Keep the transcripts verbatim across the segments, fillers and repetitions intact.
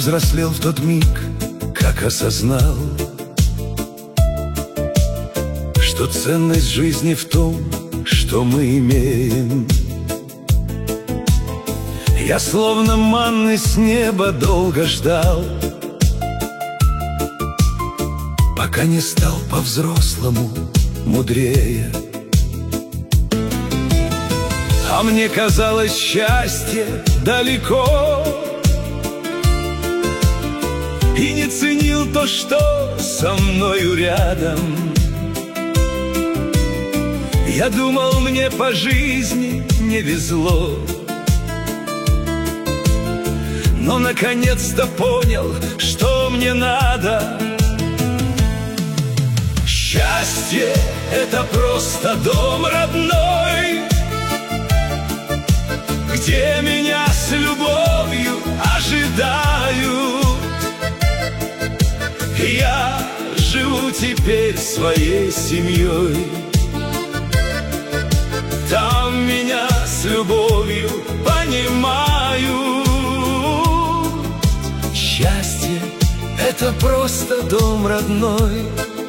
повзрослел в тот миг, как осознал, что ценность жизни в том, что мы имеем. Я словно манны с неба долго ждал, пока не стал по-взрослому мудрее. А мне казалось, счастье далеко, и не ценил то, что со мною рядом. Я думал, мне по жизни не везло, но наконец-то понял, что мне надо. Счастье — это просто дом родной, где меня с любовью ожидают. Я живу теперь своей семьей, там меня с любовью понимают. Счастье — это просто дом родной.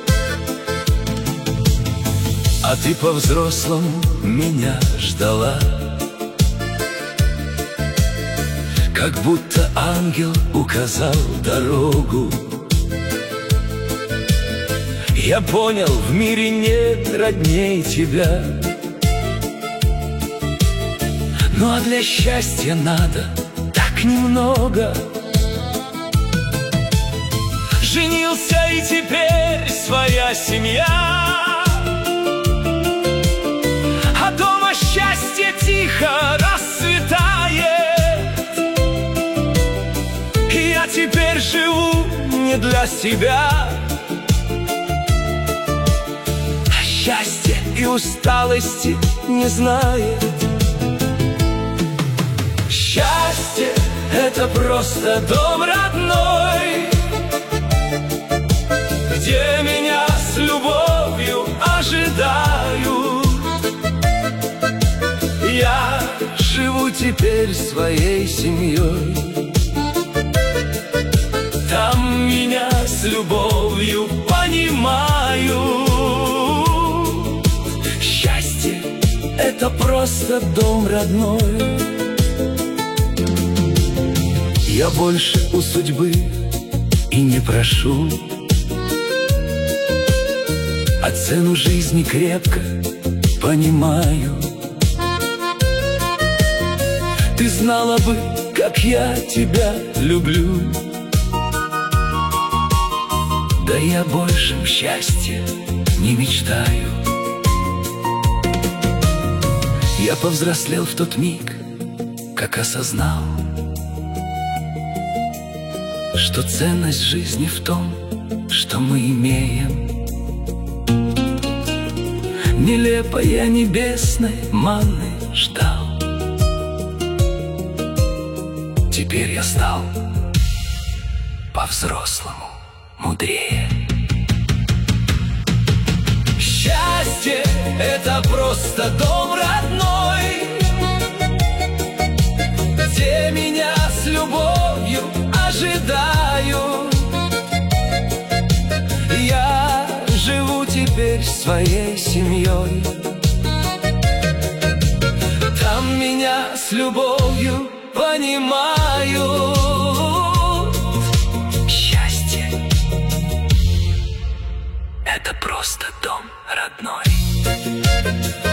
А ты по-взрослому меня ждала, как будто ангел указал дорогу. Я понял, в мире нет родней тебя. Ну а для счастья надо так немного. Женился, и теперь своя семья, а дома счастье тихо расцветает. И я теперь живу не для себя. Счастья и усталости не знает. Счастье — это просто дом родной, где меня с любовью ожидают. Я живу теперь своей семьей, там меня с любовью понимают. Счастье — это просто дом родной. Я больше у судьбы и не прошу, а цену жизни крепко понимаю. Ты знала бы, как я тебя люблю, да я большем счастье не мечтаю. Я повзрослел в тот миг, как осознал, что ценность жизни в том, что мы имеем. Нелепо я небесной манны ждал, теперь я стал по-взрослому мудрее. Счастье — это просто дом родной, где меня с любовью ожидают. Я живу теперь своей семьей, там меня с любовью понимают. Счастье — это просто дом родной.